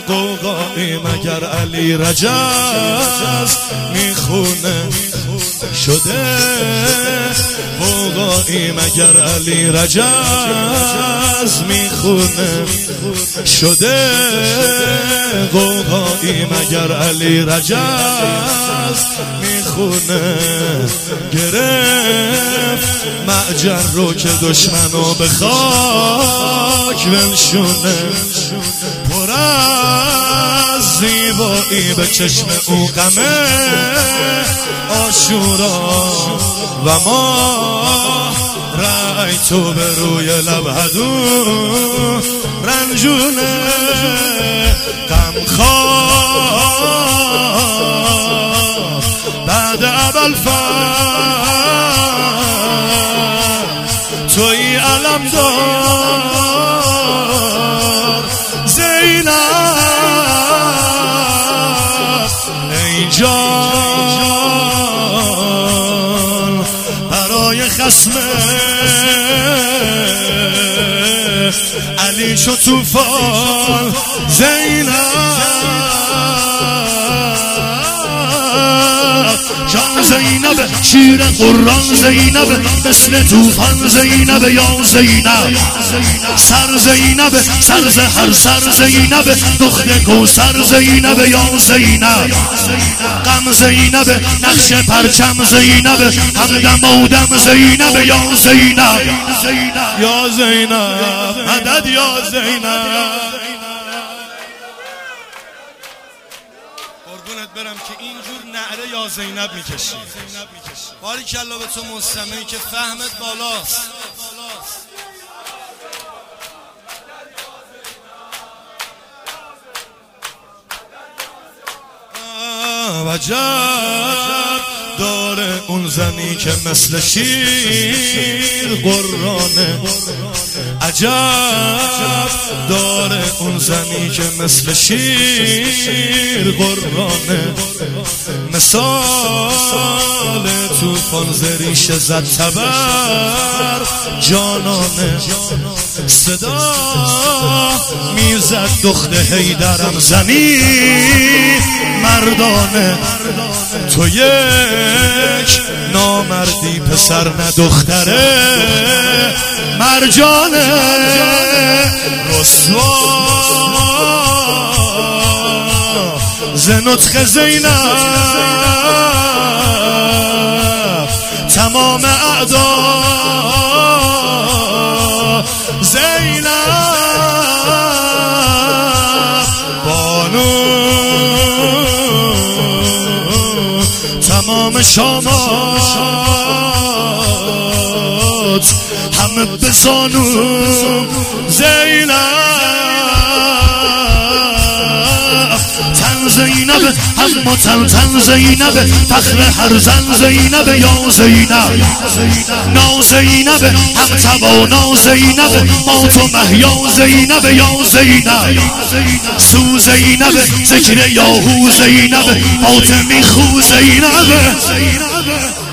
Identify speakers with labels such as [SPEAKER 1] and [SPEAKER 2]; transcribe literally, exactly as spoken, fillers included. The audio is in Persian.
[SPEAKER 1] قوقایی مگر علی رجز میخونه شده قوقایی مگر علی رجز میخونه شده قوقایی مگر علی رجز میخونه گرفت معجر رو که دشمنو به خاک ونشونه پر از زیبایی به چشم او غمه آشورا و ما رأی تو به روی لب هدو رنجونه غمخواه بعد ابوالفضل توی علمدار زینب ای جان برای خصمه علی شو طوفان زینب جان زینب شیر قرآن زینب مثل طوفان زینب یا زینب سر زینب سر ز هر سر زینب دخت کوثر زینب یا زینب غم زینب نقش پرچم زینب همدم آدم زینب یا زینب یا زینب مدد یا زینب. قربونت برم که اینجور نعره یا زینب میکشی. باریکالله به تو مستمعی که فهمت بالاست. عجب داره اون زنی که مثل شیر قرآنه، عجب داره اون زنی که مثل شیر قرآنه، مثال توفان زریش زد تبر جانانه، صدا میزد دخت حیدرم زنی مردانه، تو یک نامردی پسر نه دختره مرجانه، رسوا ز نطق زینب تمام اعدا زینب بانو تمام شامات همه بزانو زینب تن زینب هم تن تن زینب فخر هر زن زینب یا زینب نا زینب هم توانا زینب مات و محیا زینب یا زینب سو زینب ذکر یاهو زینب فاطمی خو زینب